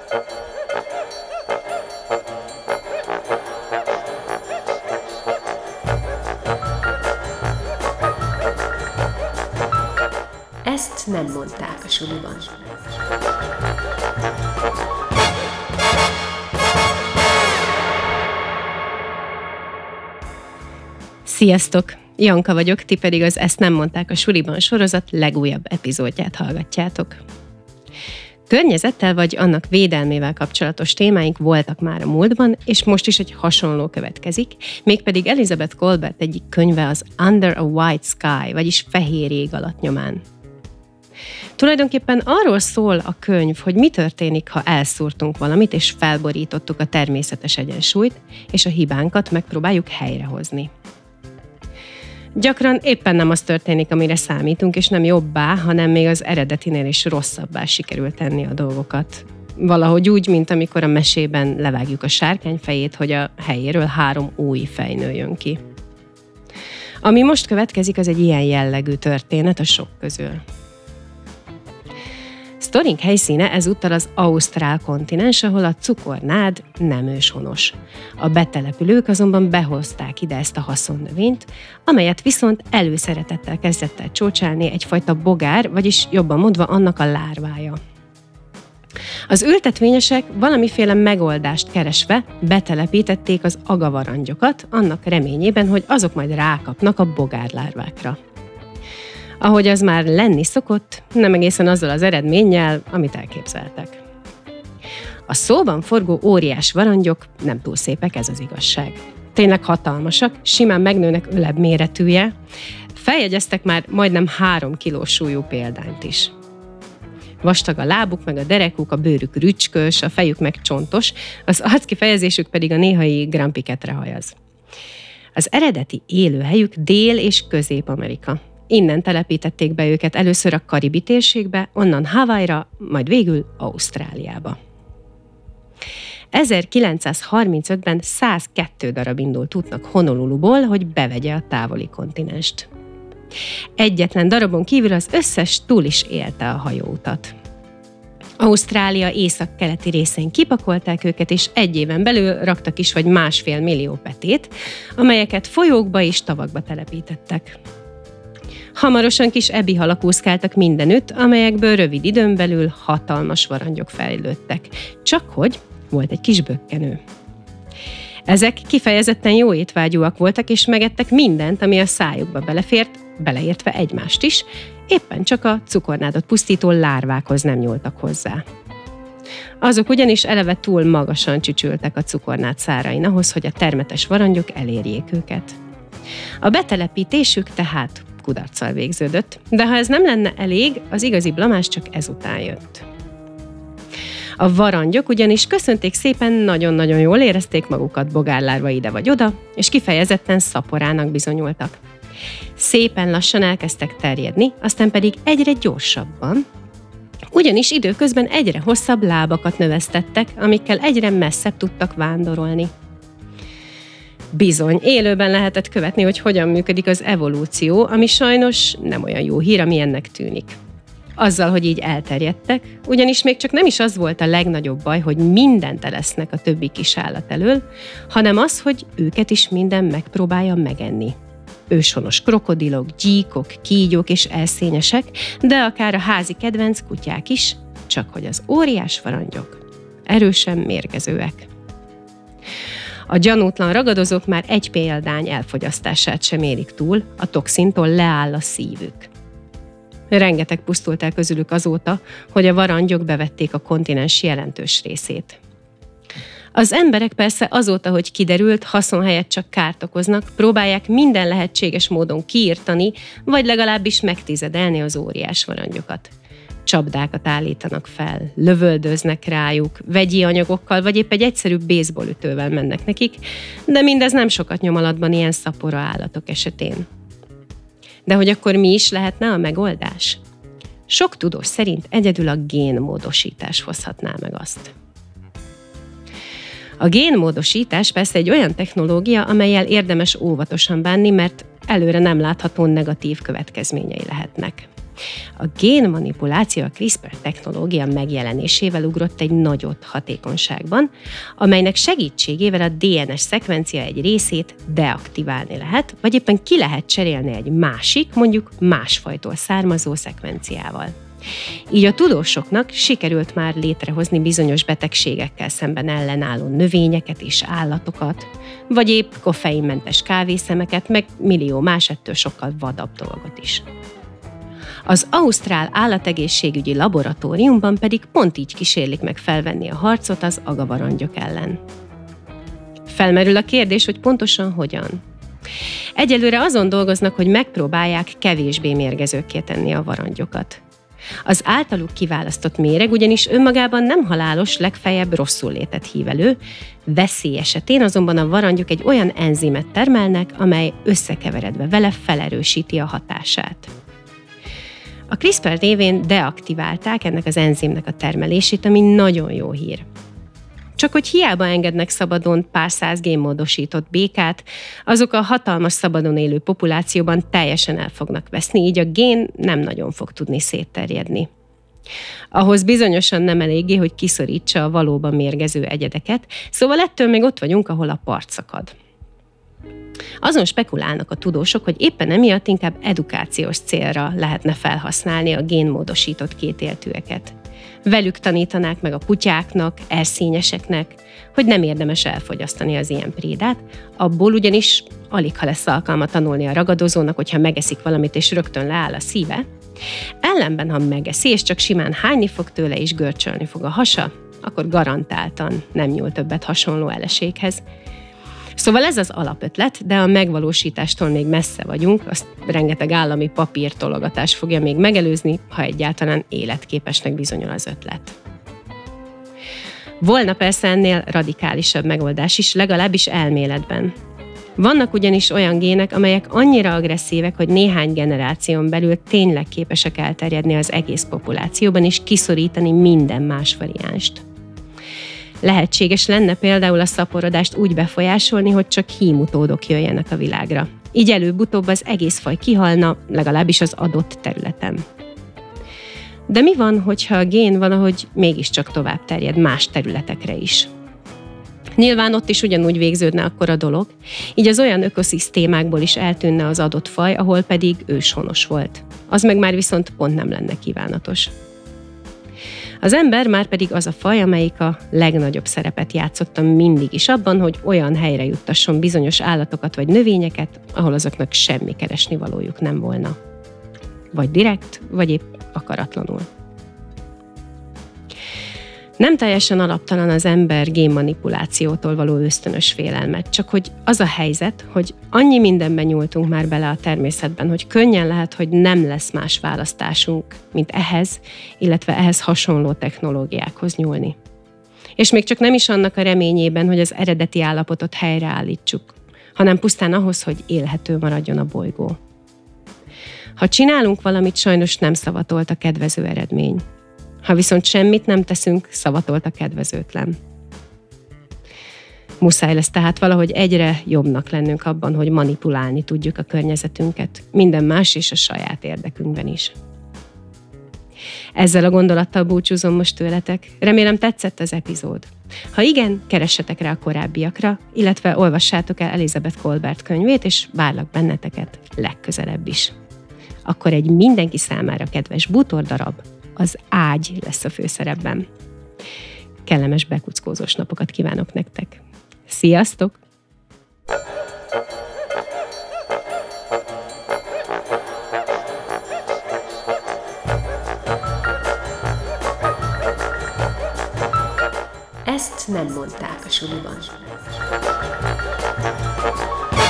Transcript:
Ezt nem mondták a suliban. Sziasztok! Janka vagyok, ti pedig az Ezt nem mondták a suliban sorozat legújabb epizódját hallgatjátok. Környezettel vagy annak védelmével kapcsolatos témáink voltak már a múltban, és most is egy hasonló következik, mégpedig Elizabeth Kolbert egyik könyve az Under a White Sky, vagyis Fehér ég alatt nyomán. Tulajdonképpen arról szól a könyv, hogy mi történik, ha elszúrtunk valamit, és felborítottuk a természetes egyensúlyt, és a hibánkat megpróbáljuk helyrehozni. Gyakran éppen nem az történik, amire számítunk, és nem jobbá, hanem még az eredetinél is rosszabbá sikerül tenni a dolgokat. Valahogy úgy, mint amikor a mesében levágjuk a sárkány fejét, hogy a helyéről 3 új fej nőjön ki. Ami most következik, az egy ilyen jellegű történet a sok közül. Sztorink helyszíne ezúttal az ausztrál kontinens, ahol a cukornád nem őshonos. A betelepülők azonban behozták ide ezt a haszonnövényt, amelyet viszont előszeretettel kezdett el csócsálni egyfajta bogár, vagyis jobban mondva annak a lárvája. Az ültetvényesek valamiféle megoldást keresve betelepítették az agavarangyokat, annak reményében, hogy azok majd rákapnak a bogárlárvákra. Ahogy az már lenni szokott, nem egészen azzal az eredménnyel, amit elképzeltek. A szóban forgó óriás varangyok nem túl szépek, ez az igazság. Tényleg hatalmasak, simán megnőnek öleb méretűje, feljegyeztek már majdnem 3 kilós súlyú példányt is. Vastag a lábuk, meg a derekuk, a bőrük rücskös, a fejük meg csontos, az arckifejezésük pedig a néhai grampiketre hajaz. Az eredeti élőhelyük Dél- és Közép-Amerika. Innen telepítették be őket először a Karibi térségbe, onnan Hawaii-ra, majd végül Ausztráliába. 1935-ben 102 darab indult útnak Honoluluból, hogy bevegye a távoli kontinenst. Egyetlen darabon kívül az összes túl is élte a hajóutat. Ausztrália északkeleti részén kipakolták őket, és 1 éven belül raktak is vagy 1,5 millió petét, amelyeket folyókba és tavakba telepítettek. Hamarosan kis ebihalak úszkáltak mindenütt, amelyekből rövid időn belül hatalmas varangyok fejlődtek. Csak hogy volt egy kis bökkenő. Ezek kifejezetten jó étvágyúak voltak, és megettek mindent, ami a szájukba belefért, beleértve egymást is, éppen csak a cukornádat pusztító lárvákhoz nem nyúltak hozzá. Azok ugyanis eleve túl magasan csücsültek a cukornád szárain ahhoz, hogy a termetes varangyok elérjék őket. A betelepítésük tehát kudarccal végződött, de ha ez nem lenne elég, az igazi blamás csak ezután jött. A varangyok ugyanis köszönték szépen, nagyon-nagyon jól érezték magukat bogárlárva ide vagy oda, és kifejezetten szaporának bizonyultak. Szépen lassan elkezdtek terjedni, aztán pedig egyre gyorsabban, ugyanis időközben egyre hosszabb lábakat növesztettek, amikkel egyre messzebb tudtak vándorolni. Bizony, élőben lehetett követni, hogy hogyan működik az evolúció, ami sajnos nem olyan jó hír, ami ennek tűnik. Azzal, hogy így elterjedtek, ugyanis még csak nem is az volt a legnagyobb baj, hogy mindent elesznek a többi kis állat elől, hanem az, hogy őket is minden megpróbálja megenni. Őshonos krokodilok, gyíkok, kígyók és elszényesek, de akár a házi kedvenc kutyák is, csak hogy az óriás varangyok erősen mérgezőek. A gyanútlan ragadozók már egy példány elfogyasztását sem érik túl, a toxintól leáll a szívük. Rengeteg pusztult el közülük azóta, hogy a varangyok bevették a kontinens jelentős részét. Az emberek persze azóta, hogy kiderült, haszon helyett csak kárt okoznak, próbálják minden lehetséges módon kiirtani, vagy legalábbis megtizedelni az óriás varangyokat. Csapdákat állítanak fel, lövöldöznek rájuk, vegyi anyagokkal, vagy épp egy egyszerű baseballütővel mennek nekik, de mindez nem sokat nyom alatban ilyen szapora állatok esetén. De hogy akkor mi is lehetne a megoldás? Sok tudós szerint egyedül a génmódosítás hozhatná meg azt. A génmódosítás persze egy olyan technológia, amellyel érdemes óvatosan bánni, mert előre nem látható negatív következményei lehetnek. A génmanipuláció a CRISPR technológia megjelenésével ugrott egy nagyot hatékonyságban, amelynek segítségével a DNS szekvencia egy részét deaktiválni lehet, vagy éppen ki lehet cserélni egy másik, mondjuk másfajtól származó szekvenciával. Így a tudósoknak sikerült már létrehozni bizonyos betegségekkel szemben ellenálló növényeket és állatokat, vagy épp koffeinmentes kávészemeket, meg millió más ettől sokkal vadabb dolgot is. Az ausztrál állategészségügyi laboratóriumban pedig pont így kísérlik meg felvenni a harcot az agavarangyok ellen. Felmerül a kérdés, hogy pontosan hogyan. Egyelőre azon dolgoznak, hogy megpróbálják kevésbé mérgezőkké tenni a varangyokat. Az általuk kiválasztott méreg ugyanis önmagában nem halálos, legfeljebb rosszul létet hív elő, veszély esetén azonban a varangyok egy olyan enzimet termelnek, amely összekeveredve vele felerősíti a hatását. A CRISPR révén deaktiválták ennek az enzimnek a termelését, ami nagyon jó hír. Csak hogy hiába engednek szabadon pár száz génmódosított békát, azok a hatalmas szabadon élő populációban teljesen el fognak veszni, így a gén nem nagyon fog tudni szétterjedni. Ahhoz bizonyosan nem eléggé, hogy kiszorítsa a valóban mérgező egyedeket, szóval ettől még ott vagyunk, ahol a part szakad. Azon spekulálnak a tudósok, hogy éppen emiatt inkább edukációs célra lehetne felhasználni a génmódosított kétéltűeket. Velük tanítanák meg a kutyáknak, erszényeseknek, hogy nem érdemes elfogyasztani az ilyen prédát, abból ugyanis aligha lesz alkalma tanulni a ragadozónak, hogyha megeszik valamit és rögtön leáll a szíve. Ellenben, ha megeszi és csak simán hányni fog tőle és görcsölni fog a hasa, akkor garantáltan nem nyúl többet hasonló eleséghez. Szóval ez az alapötlet, de a megvalósítástól még messze vagyunk, azt rengeteg állami papírtologatás fogja még megelőzni, ha egyáltalán életképesnek bizonyul az ötlet. Volna persze ennél radikálisabb megoldás is, legalábbis elméletben. Vannak ugyanis olyan gének, amelyek annyira agresszívek, hogy néhány generáción belül tényleg képesek elterjedni az egész populációban és kiszorítani minden más variánst. Lehetséges lenne például a szaporodást úgy befolyásolni, hogy csak hímutódok jöjjenek a világra. Így előbb-utóbb az egész faj kihalna, legalábbis az adott területen. De mi van, hogyha a gén valahogy mégiscsak tovább terjed más területekre is? Nyilván ott is ugyanúgy végződne akkor a dolog, így az olyan ökoszisztémákból is eltűnne az adott faj, ahol pedig őshonos volt. Az meg már viszont pont nem lenne kívánatos. Az ember már pedig az a faj, amelyik a legnagyobb szerepet játszotta mindig is abban, hogy olyan helyre juttasson bizonyos állatokat vagy növényeket, ahol azoknak semmi keresnivalójuk nem volna. Vagy direkt, vagy épp akaratlanul. Nem teljesen alaptalan az ember génmanipulációtól való ösztönös félelmet, csak hogy az a helyzet, hogy annyi mindenben nyúltunk már bele a természetben, hogy könnyen lehet, hogy nem lesz más választásunk, mint ehhez, illetve ehhez hasonló technológiákhoz nyúlni. És még csak nem is annak a reményében, hogy az eredeti állapotot helyreállítsuk, hanem pusztán ahhoz, hogy élhető maradjon a bolygó. Ha csinálunk valamit, sajnos nem szavatolt a kedvező eredmény. Ha viszont semmit nem teszünk, szavatolt a kedvezőtlen. Muszáj lesz tehát valahogy egyre jobbnak lennünk abban, hogy manipulálni tudjuk a környezetünket, minden más és a saját érdekünkben is. Ezzel a gondolattal búcsúzom most tőletek. Remélem tetszett az epizód. Ha igen, keressetek rá a korábbiakra, illetve olvassátok el Elizabeth Kolbert könyvét, és várlak benneteket legközelebb is. Akkor egy mindenki számára kedves bútordarab, az ágy lesz a főszerepben. Kellemes bekuckózós napokat kívánok nektek. Sziasztok! Ezt nem mondták a suliban.